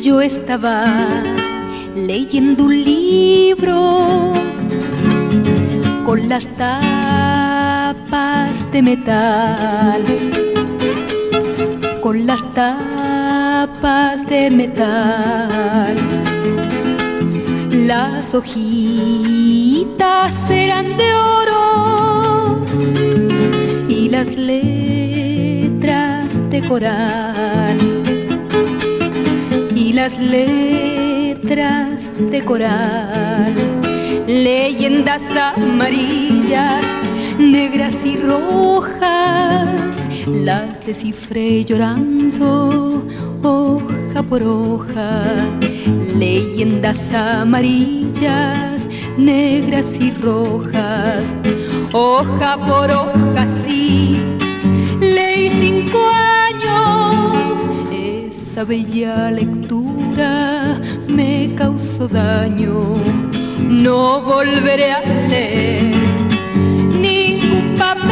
yo estaba leyendo un libro con las tapas de metal, con las tapas de metal. Las hojitas eran de oro y las letras de coral, y las letras de coral. Leyendas amarillas, negras y rojas, las descifré llorando hoja por hoja. Leyendas amarillas, negras y rojas, hoja por hoja, sí. Leí 5 años, esa bella lectura me causó daño. No volveré a leer ningún papel.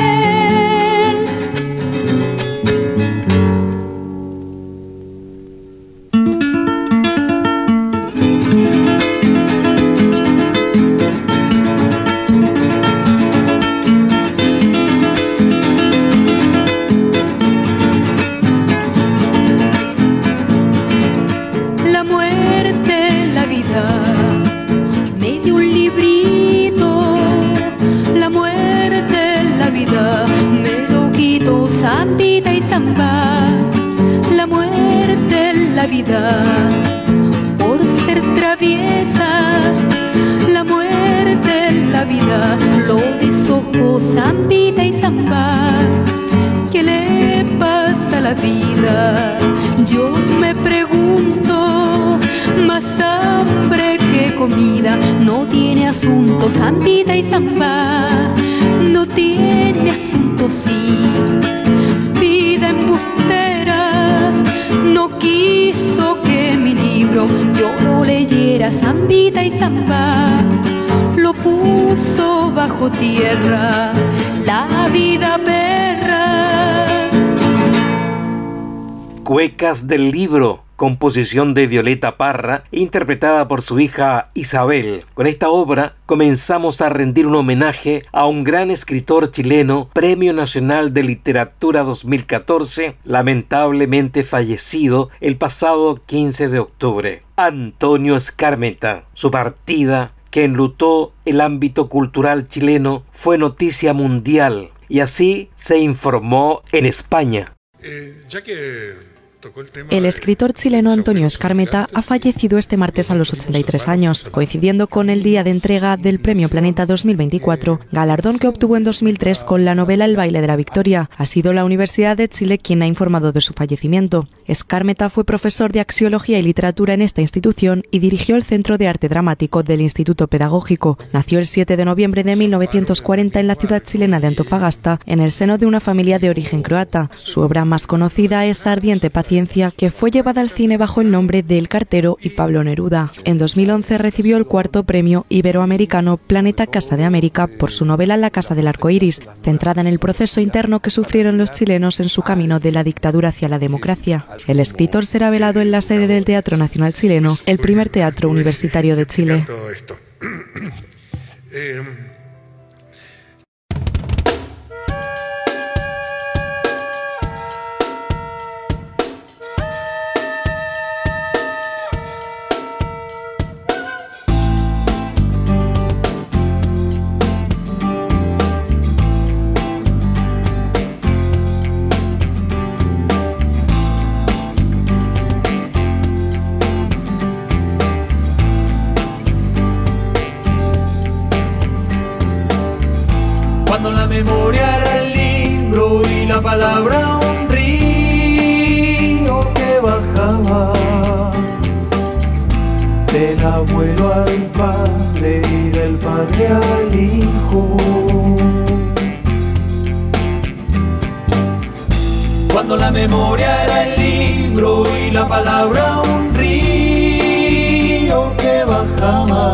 La muerte, la vida, me dio un librito. La muerte, la vida, me lo quitó zambita y zamba. La muerte, la vida, por ser traviesa. La muerte, la vida, lo deshojó zambita y zamba. ¿Qué le pasa a la vida? Yo me pregunto, más hambre que comida. No tiene asunto zambita y zamba, no tiene asunto, sí. Vida embustera, no quiso que mi libro yo lo leyera zambita y zamba. Lo puso bajo tierra, la vida perra. Cuecas del libro, composición de Violeta Parra, interpretada por su hija Isabel. Con esta obra comenzamos a rendir un homenaje a un gran escritor chileno, Premio Nacional de Literatura 2014, lamentablemente fallecido el pasado 15 de octubre, Antonio Skármeta. Su partida, que enlutó el ámbito cultural chileno, fue noticia mundial y así se informó en España. Ya que el escritor chileno Antonio Skármeta ha fallecido este martes a los 83 años, coincidiendo con el día de entrega del Premio Planeta 2024, galardón que obtuvo en 2003 con la novela El baile de la victoria. Ha sido la Universidad de Chile quien ha informado de su fallecimiento. Skármeta fue profesor de Axiología y Literatura en esta institución y dirigió el Centro de Arte Dramático del Instituto Pedagógico. Nació el 7 de noviembre de 1940 en la ciudad chilena de Antofagasta, en el seno de una familia de origen croata. Su obra más conocida es Ardiente Paciencia, que fue llevada al cine bajo el nombre de El cartero y Pablo Neruda. En 2011 recibió el 4º premio iberoamericano Planeta Casa de América por su novela La casa del arco iris, centrada en el proceso interno que sufrieron los chilenos en su camino de la dictadura hacia la democracia. El escritor será velado en la sede del Teatro Nacional Chileno, el primer teatro universitario de Chile. Cuando la memoria era el libro y la palabra un río que bajaba del abuelo al padre y del padre al hijo. Cuando la memoria era el libro y la palabra un río que bajaba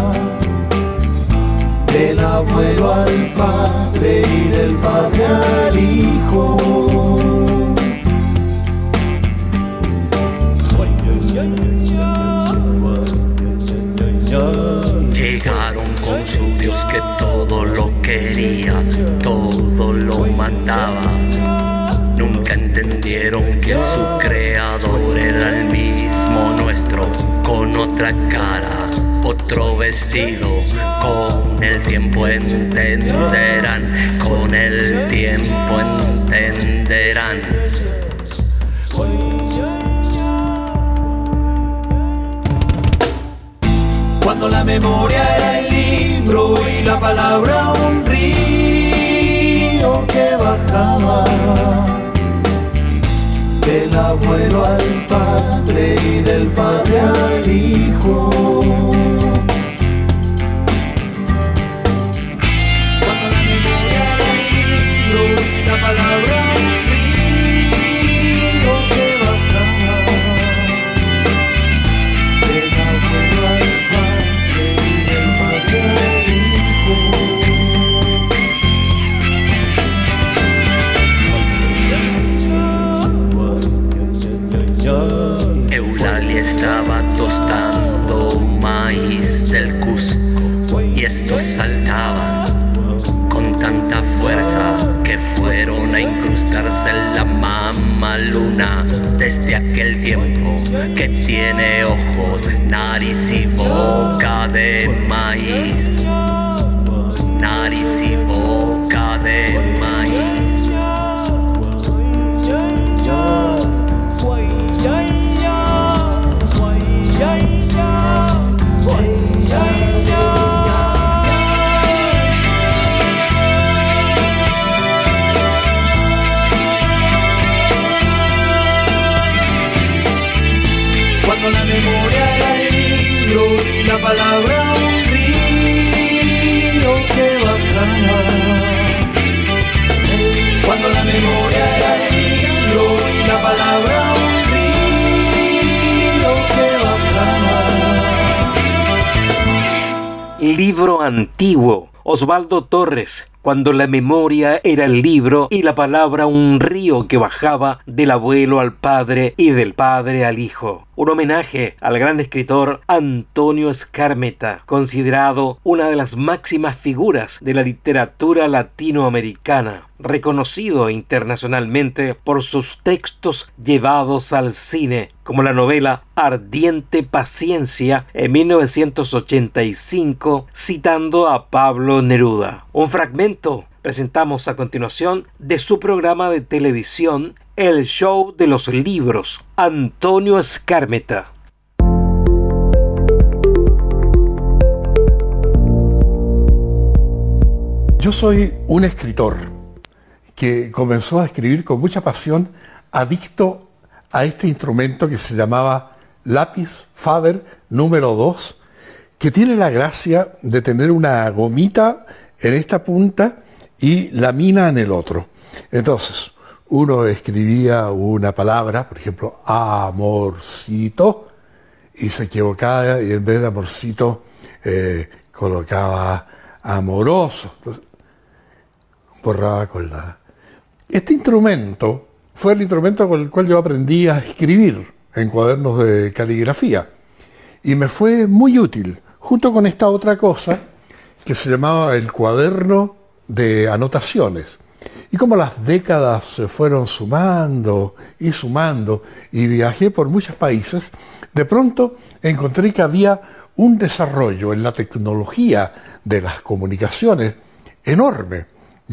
del abuelo al padre y del padre al hijo. Llegaron con su Dios que todo lo quería, todo lo mandaba. Nunca entendieron que su creador era el mismo nuestro, con otra cara, otro vestido. Con el tiempo entenderán, con el tiempo entenderán. Cuando la memoria era el libro y la palabra un río que bajaba del abuelo al padre y del padre al hijo. Cuando la memoria era el libro y la palabra un río que bajaba del abuelo al padre y del padre al hijo. Eulalia estaba tostando maíz del Cusco y estos saltaban con tanta fuerza que fueron a incrustarse en la mama luna. Desde aquel tiempo que tiene ojos, nariz y boca de maíz, nariz y boca de maíz. Cuando la memoria era el libro y la palabra un río que bajaba. Cuando la memoria era el libro y la palabra un río que bajaba. Libro antiguo. Osvaldo Torres. Cuando la memoria era el libro y la palabra un río que bajaba del abuelo al padre y del padre al hijo. Un homenaje al gran escritor Antonio Skármeta, considerado una de las máximas figuras de la literatura latinoamericana, reconocido internacionalmente por sus textos llevados al cine, como la novela Ardiente Paciencia en 1985, citando a Pablo Neruda. Un fragmento presentamos a continuación de su programa de televisión El Show de los Libros, Antonio Skármeta. Yo soy un escritor que comenzó a escribir con mucha pasión, adicto a este instrumento que se llamaba lápiz Faber número 2, que tiene la gracia de tener una gomita en esta punta y la mina en el otro. Entonces, uno escribía una palabra, por ejemplo, amorcito, y se equivocaba y en vez de amorcito colocaba amoroso. Entonces, borraba con la... Este instrumento fue el instrumento con el cual yo aprendí a escribir en cuadernos de caligrafía y me fue muy útil, junto con esta otra cosa que se llamaba el cuaderno de anotaciones. Y como las décadas se fueron sumando y viajé por muchos países, de pronto encontré que había un desarrollo en la tecnología de las comunicaciones enorme. Y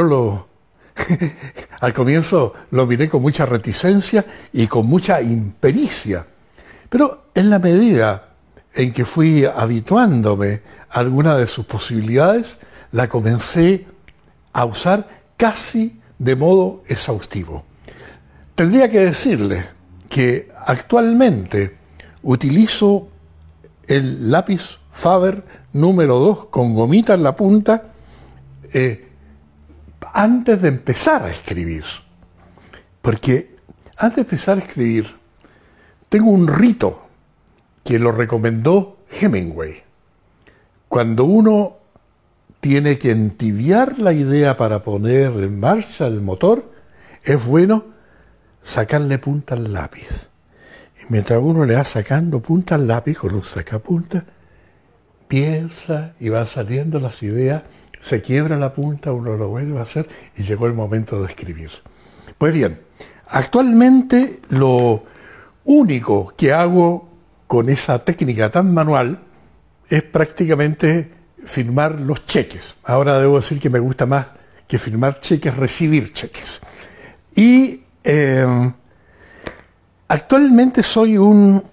al comienzo lo miré con mucha reticencia y con mucha impericia. Pero en la medida en que fui habituándome a alguna de sus posibilidades, la comencé a usar casi de modo exhaustivo. Tendría que decirles que actualmente utilizo el lápiz Faber número 2 con gomita en la punta antes de empezar a escribir. Porque antes de empezar a escribir, tengo un rito que lo recomendó Hemingway. Cuando uno tiene que entibiar la idea para poner en marcha el motor, es bueno sacarle punta al lápiz. Y mientras uno le va sacando punta al lápiz con un sacapunta, piensa y van saliendo las ideas, se quiebra la punta, uno lo vuelve a hacer y llegó el momento de escribir. Pues bien, actualmente lo único que hago con esa técnica tan manual es prácticamente firmar los cheques. Ahora debo decir que me gusta más que firmar cheques, recibir cheques. Y actualmente soy un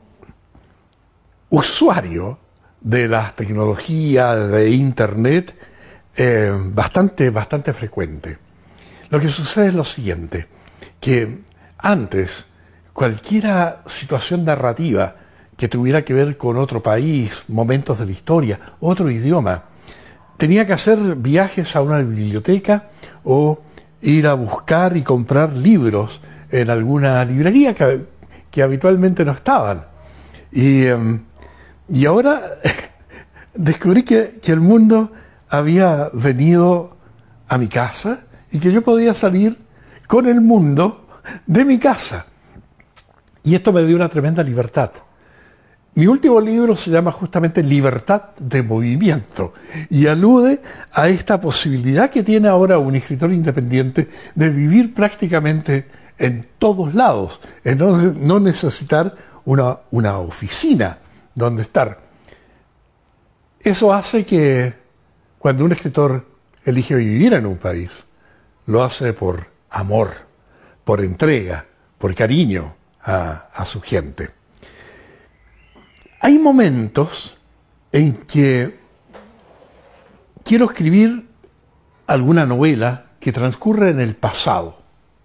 usuario de las tecnologías de Internet bastante frecuente. Lo que sucede es lo siguiente, que antes cualquier situación narrativa que tuviera que ver con otro país, momentos de la historia, otro idioma, tenía que hacer viajes a una biblioteca o ir a buscar y comprar libros en alguna librería que habitualmente no estaban. Y ahora descubrí que el mundo había venido a mi casa y que yo podía salir con el mundo de mi casa. Y esto me dio una tremenda libertad. Mi último libro se llama justamente Libertad de Movimiento y alude a esta posibilidad que tiene ahora un escritor independiente de vivir prácticamente en todos lados, en no necesitar una oficina donde estar. Eso hace que cuando un escritor elige vivir en un país, lo hace por amor, por entrega, por cariño a su gente. Hay momentos en que quiero escribir alguna novela que transcurre en el pasado.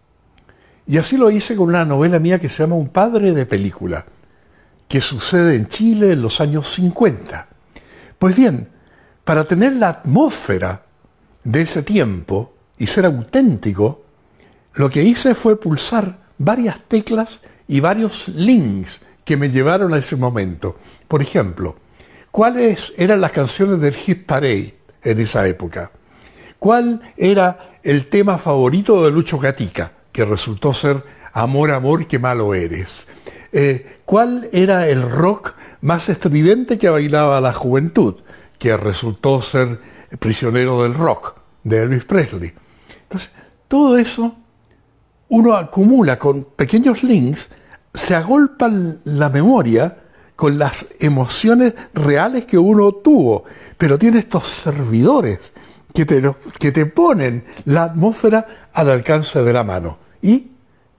Y así lo hice con una novela mía que se llama Un padre de película, que sucede en Chile en los años 50. Pues bien, para tener la atmósfera de ese tiempo y ser auténtico, lo que hice fue pulsar varias teclas y varios links que me llevaron a ese momento. Por ejemplo, ¿cuáles eran las canciones del Hit Parade en esa época? ¿Cuál era el tema favorito de Lucho Gatica, que resultó ser Amor, amor, qué malo eres? ¿Cuál era el rock más estridente que bailaba la juventud, que resultó ser Prisionero del Rock, de Elvis Presley? Entonces, todo eso uno acumula con pequeños links, se agolpa la memoria con las emociones reales que uno tuvo, pero tiene estos servidores que te ponen la atmósfera al alcance de la mano y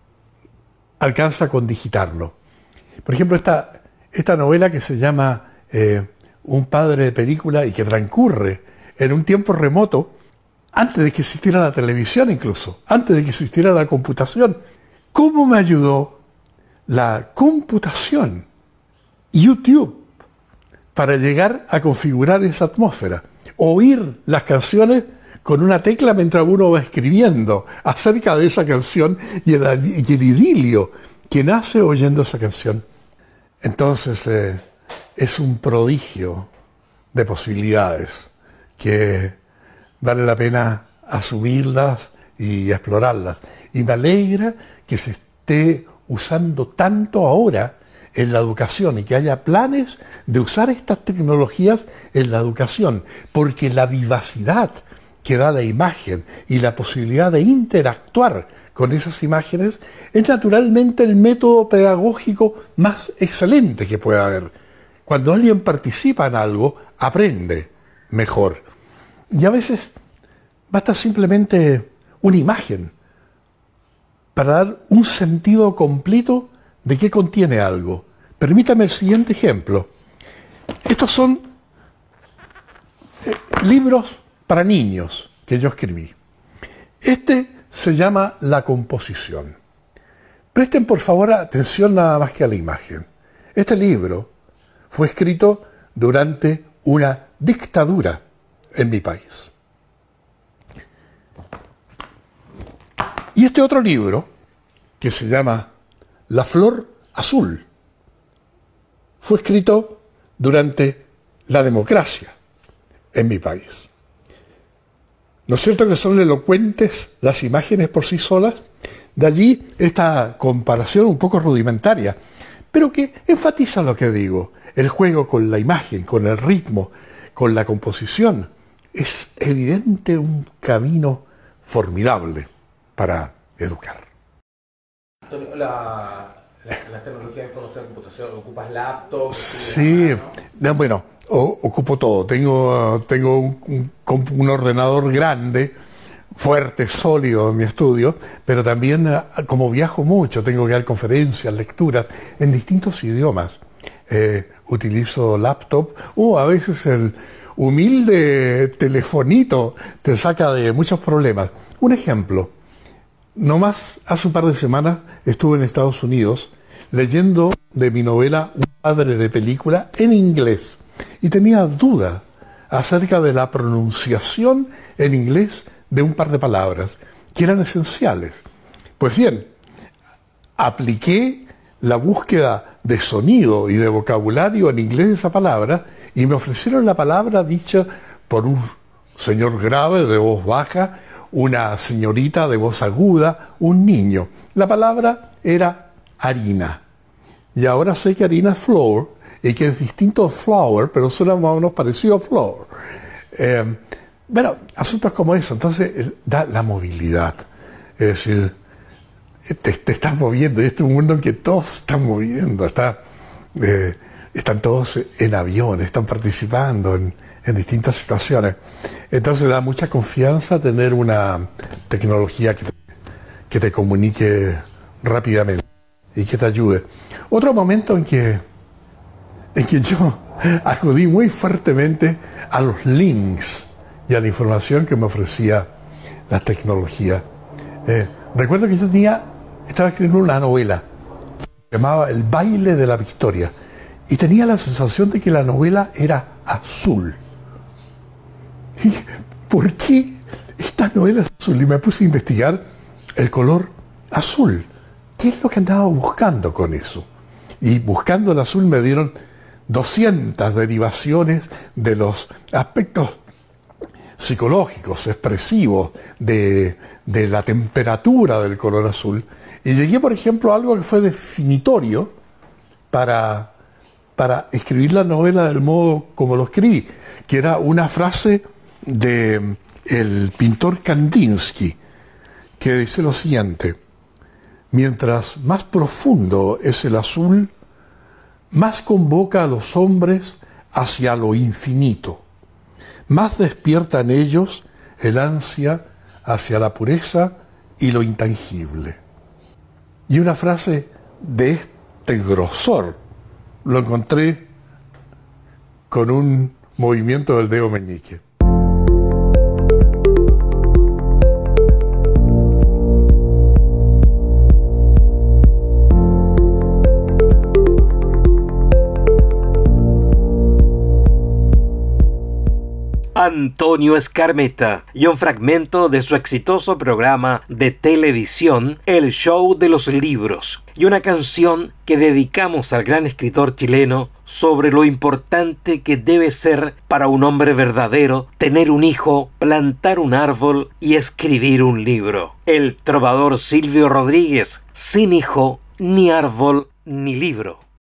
alcanza con digitarlo. Por ejemplo, esta novela que se llama Un padre de película y que transcurre en un tiempo remoto, antes de que existiera la televisión incluso, antes de que existiera la computación. ¿Cómo me ayudó la computación, YouTube, para llegar a configurar esa atmósfera? Oír las canciones con una tecla mientras uno va escribiendo acerca de esa canción y el idilio que nace oyendo esa canción. Entonces es un prodigio de posibilidades que vale la pena asumirlas y explorarlas. Y me alegra que se esté usando tanto ahora en la educación y que haya planes de usar estas tecnologías en la educación, porque la vivacidad que da la imagen y la posibilidad de interactuar con esas imágenes es naturalmente el método pedagógico más excelente que pueda haber. Cuando alguien participa en algo, aprende mejor. Y a veces basta simplemente una imagen para dar un sentido completo de qué contiene algo. Permítame el siguiente ejemplo. Estos son libros para niños que yo escribí. Este se llama La composición. Presten por favor atención nada más que a la imagen. Este libro fue escrito durante una dictadura en mi país. Y este otro libro, que se llama La flor azul, fue escrito durante la democracia en mi país. ¿No es cierto que son elocuentes las imágenes por sí solas? De allí esta comparación un poco rudimentaria, pero que enfatiza lo que digo. El juego con la imagen, con el ritmo, con la composición, es evidente un camino formidable para educar. Las tecnologías de información y computación, ¿ocupas laptops? Sí, ¿no? Bueno, ocupo todo. Tengo un ordenador grande, fuerte, sólido en mi estudio, pero también como viajo mucho, tengo que dar conferencias, lecturas en distintos idiomas. Utilizo laptop o a veces el humilde telefonito te saca de muchos problemas. Un ejemplo, nomás hace un par de semanas estuve en Estados Unidos leyendo de mi novela Un padre de película en inglés y tenía dudas acerca de la pronunciación en inglés de un par de palabras que eran esenciales. Pues bien, apliqué la búsqueda de sonido y de vocabulario en inglés de esa palabra y me ofrecieron la palabra dicha por un señor grave de voz baja, una señorita de voz aguda, un niño. La palabra era harina. Y ahora sé que harina es flour y que es distinto a flour, pero suena más o menos parecido a flour. Bueno, asuntos como eso. Entonces, da la movilidad. Es decir, te estás moviendo. Y este es un mundo en que todos se están moviendo. Están todos en avión, están participando en distintas situaciones. Entonces da mucha confianza tener una tecnología que te comunique rápidamente y que te ayude. Otro momento en que yo acudí muy fuertemente a los links y a la información que me ofrecía la tecnología. Recuerdo que yo estaba escribiendo una novela, se llamaba El baile de la victoria, y tenía la sensación de que la novela era azul. Y, ¿por qué esta novela es azul? Y me puse a investigar el color azul. ¿Qué es lo que andaba buscando con eso? Y buscando el azul me dieron 200 derivaciones de los aspectos psicológicos, expresivos de la temperatura del color azul. Y llegué, por ejemplo, a algo que fue definitorio para escribir la novela del modo como lo escribí, que era una frase de el pintor Kandinsky, que dice lo siguiente: mientras más profundo es el azul, más convoca a los hombres hacia lo infinito, más despierta en ellos el ansia hacia la pureza y lo intangible. Y una frase de este grosor lo encontré con un movimiento del dedo meñique. Antonio Skármeta y un fragmento de su exitoso programa de televisión El Show de los Libros y una canción que dedicamos al gran escritor chileno sobre lo importante que debe ser para un hombre verdadero tener un hijo, plantar un árbol y escribir un libro. El trovador Silvio Rodríguez, sin hijo, ni árbol, ni libro.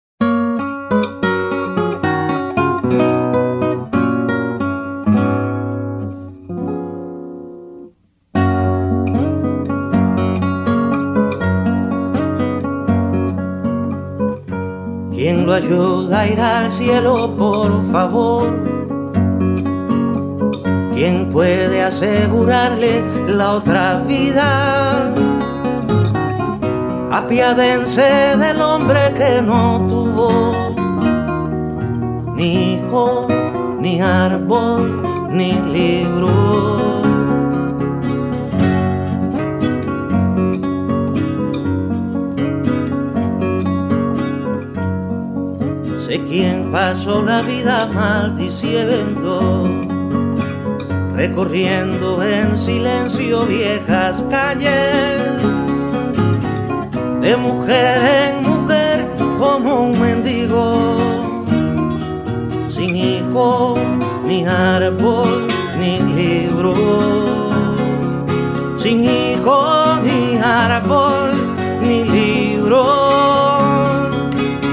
¿Quién lo ayuda a ir al cielo, por favor? ¿Quién puede asegurarle la otra vida? Apiádense del hombre que no tuvo ni hijo, ni árbol, ni libro. Sé quién pasó la vida maldiciendo, recorriendo en silencio viejas calles, de mujer en mujer como un mendigo, sin hijo, ni árbol, ni libro, sin hijo, ni árbol, ni libro.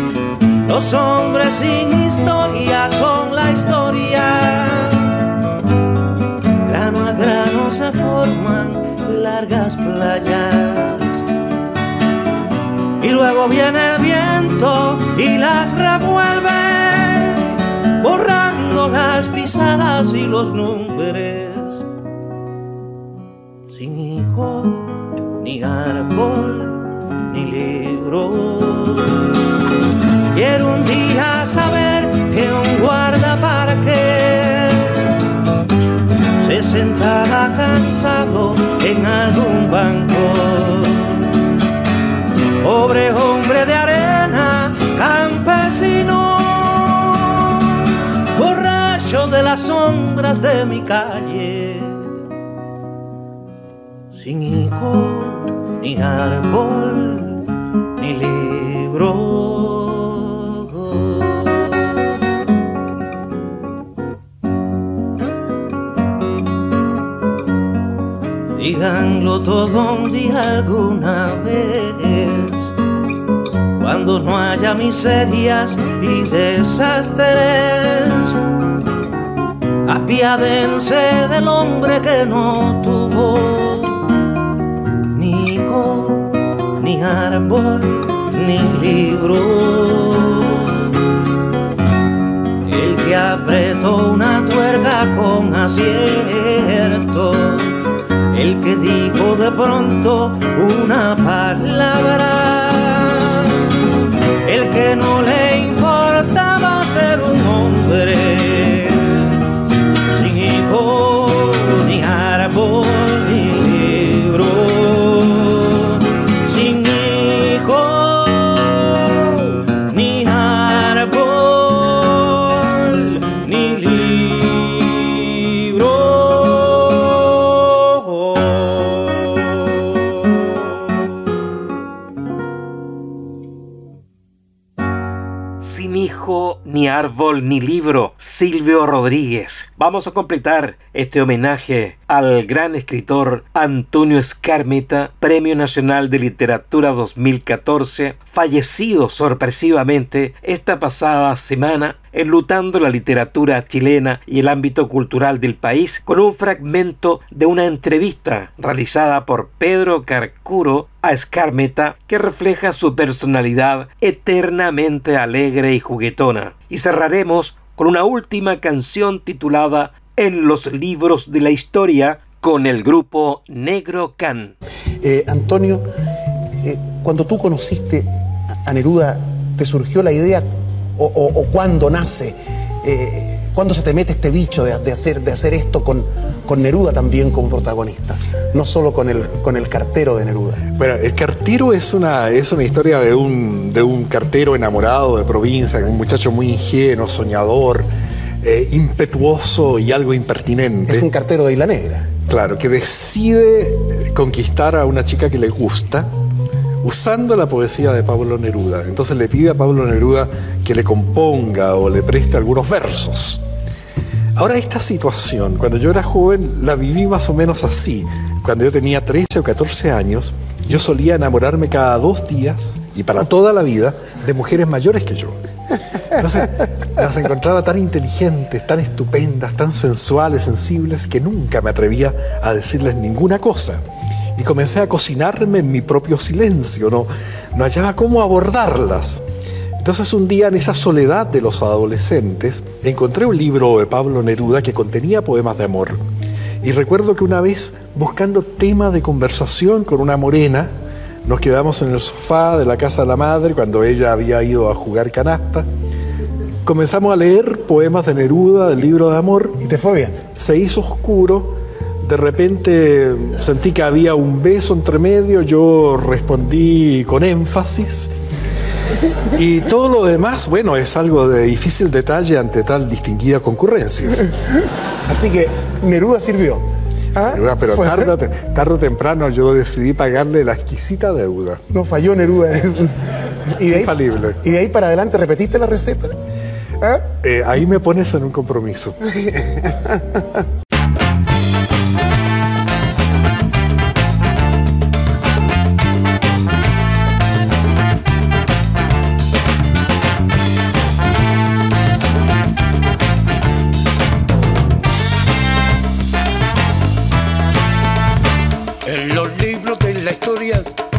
Los hombres sin historia son la historia. Grano a grano se forman largas playas. Y luego viene el viento y las revuelve, borrando las pisadas y los nombres. Sin hijo, ni árbol, ni libro. Quiero un día saber que un guardaparques se sentaba cansado en algún banco. Pobre hombre de arena, campesino, borracho de las sombras de mi calle. Sin hijo, ni árbol, ni libro. Díganlo todo un día alguna vez, cuando no haya miserias y desastres. Apiádense del hombre que no tuvo ni hijo, ni árbol, ni libro. El que apretó una tuerca con acierto, el que dijo de pronto una palabra, el que no le importaba ser un hombre, sin hijo, ni árbol, ni libro, sin hijo, ni árbol, ni libro. Sin hijo, ni árbol, ni libro, Silvio Rodríguez. Vamos a completar este homenaje al gran escritor Antonio Skármeta, Premio Nacional de Literatura 2014, fallecido sorpresivamente esta pasada semana, enlutando la literatura chilena y el ámbito cultural del país, con un fragmento de una entrevista realizada por Pedro Carcuro a Skármeta, que refleja su personalidad eternamente alegre y juguetona. Y cerraremos con una última canción titulada En los libros de la historia, con el grupo Negro Can. Antonio, cuando tú conociste a Neruda, ¿te surgió la idea o cuándo nace? ¿Cuándo se te mete este bicho de hacer esto con Neruda también como protagonista? No solo con el cartero de Neruda. Bueno, el cartero es una historia de un cartero enamorado de provincia, un muchacho muy ingenuo, soñador, impetuoso y algo impertinente. Es un cartero de Isla Negra. Claro, que decide conquistar a una chica que le gusta usando la poesía de Pablo Neruda. Entonces le pide a Pablo Neruda que le componga o le preste algunos versos. Ahora, esta situación, cuando yo era joven, la viví más o menos así. Cuando yo tenía 13 o 14 años, yo solía enamorarme cada 2 días y para toda la vida de mujeres mayores que yo. Entonces las encontraba tan inteligentes, tan estupendas, tan sensuales, sensibles, que nunca me atrevía a decirles ninguna cosa. Y comencé a cocinarme en mi propio silencio, no hallaba cómo abordarlas. Entonces un día, en esa soledad de los adolescentes, encontré un libro de Pablo Neruda que contenía poemas de amor. Y recuerdo que una vez, buscando tema de conversación con una morena, nos quedamos en el sofá de la casa de la madre cuando ella había ido a jugar canasta. Comenzamos a leer poemas de Neruda, del libro de amor. ¿Y te fue bien? Se hizo oscuro. De repente sentí que había un beso entre medio. Yo respondí con énfasis. Y todo lo demás, bueno, es algo de difícil detalle ante tal distinguida concurrencia. Así que Neruda sirvió. ¿Ah? Neruda, pero tarde o temprano yo decidí pagarle la exquisita deuda. No falló Neruda. ¿Y de infalible. ¿Y de ahí para adelante repetiste la receta? ¿Ah? Ahí me pones en un compromiso.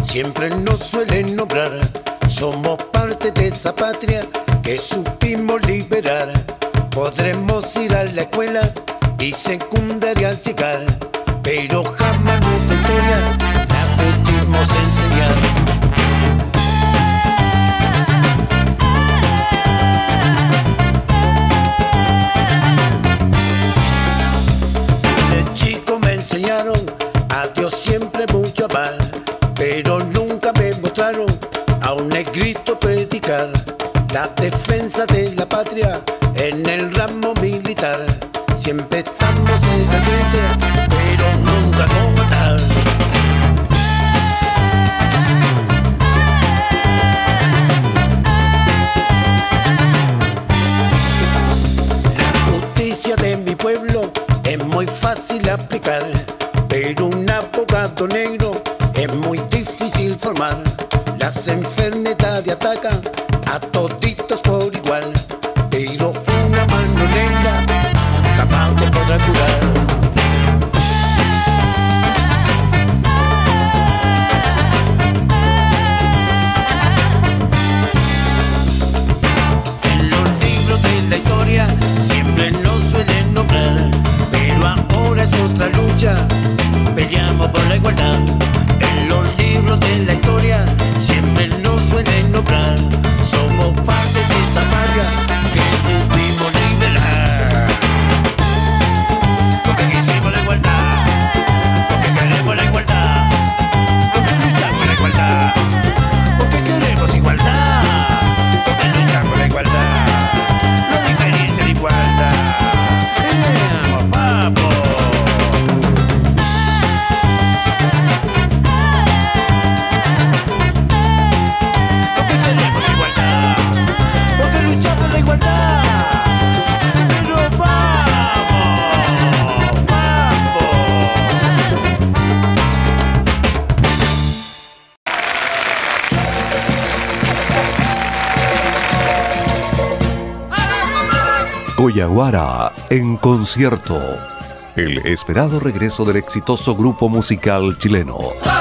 siempre nos suelen nombrar. Somos parte de esa patria que supimos liberar. Podremos ir a la escuela y secundaria al llegar, pero jamás nuestra historia la pudimos enseñar. De chico me enseñaron a Dios siempre mucho amar, pero nunca me mostraron a un negrito predicar la defensa de la patria en el ramo militar. Siempre estamos en el frente, pero nunca con matar. La justicia de mi pueblo es muy fácil aplicar, pero un abogado negro es muy difícil formar. Las enfermedades atacan a toditos por igual, pero una mano negra jamás te podrá curar. En los libros de la historia siempre nos suelen nombrar, pero ahora es otra lucha, peleamos por la igualdad. En los libros de la historia siempre nos suelen nombrar. Somos parte de esa patria que supimos liberar. Porque quisimos la igualdad, porque queremos la igualdad, porque luchamos la igualdad, porque queremos igualdad, porque luchamos la igualdad, no diferencia de igualdad. ¡Vamos, papo! Coyahuara en concierto. El esperado regreso del exitoso grupo musical chileno.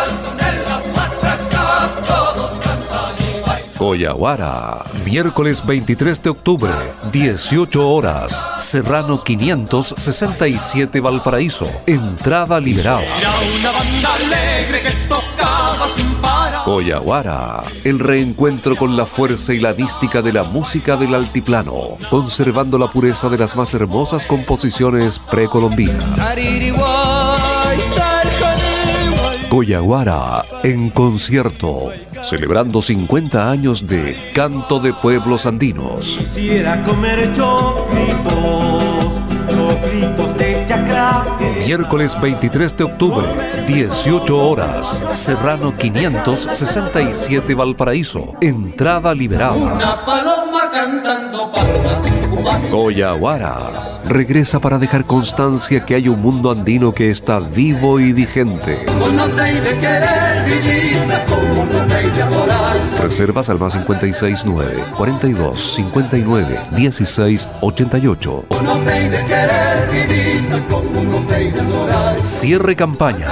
Coyahuara, miércoles 23 de octubre, 18 horas, Serrano 567 Valparaíso, entrada liberada. Coyahuara, el reencuentro con la fuerza y la mística de la música del altiplano, conservando la pureza de las más hermosas composiciones precolombinas. Coyahuara en concierto, celebrando 50 años de Canto de Pueblos Andinos. Quisiera comer chocritos de chacra. Miércoles 23 de octubre, 18 horas, Serrano 567 Valparaíso, entrada liberada. Una paloma cantando pasa. Coyahuara regresa para dejar constancia que hay un mundo andino que está vivo y vigente. Reservas al más 569 42 59 16 88. Cierre campaña.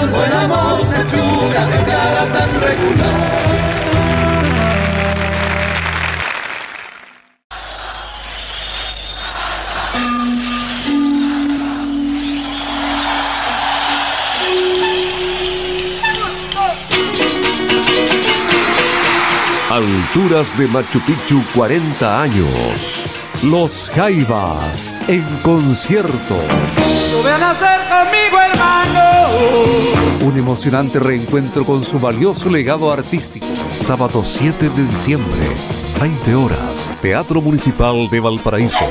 Alturas de Machu Picchu 40 años. Los Jaivas en concierto. Sube a nacer conmigo, hermano. Un emocionante reencuentro con su valioso legado artístico. Sábado 7 de diciembre, 20 horas. Teatro Municipal de Valparaíso.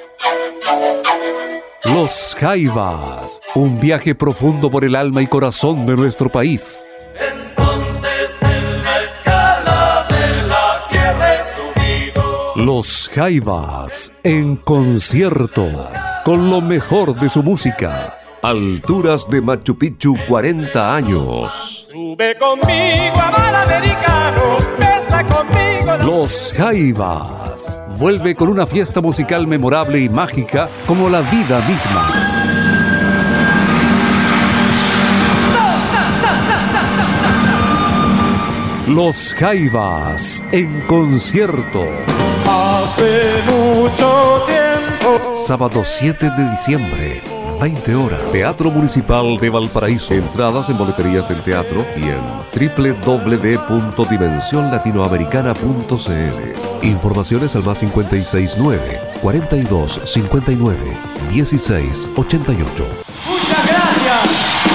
Los Jaivas. Un viaje profundo por el alma y corazón de nuestro país. Los Jaivas en concierto, con lo mejor de su música. Alturas de Machu Picchu 40 años. Sube conmigo a mar americano, besa conmigo. Los Jaivas vuelve con una fiesta musical memorable y mágica como la vida misma. Los Jaivas en concierto. Hace mucho tiempo. Sábado 7 de diciembre, 20 horas. Teatro Municipal de Valparaíso. Entradas en boleterías del teatro y en www.dimensionlatinoamericana.cl. Informaciones al más 569 42 59 16 88. Muchas gracias.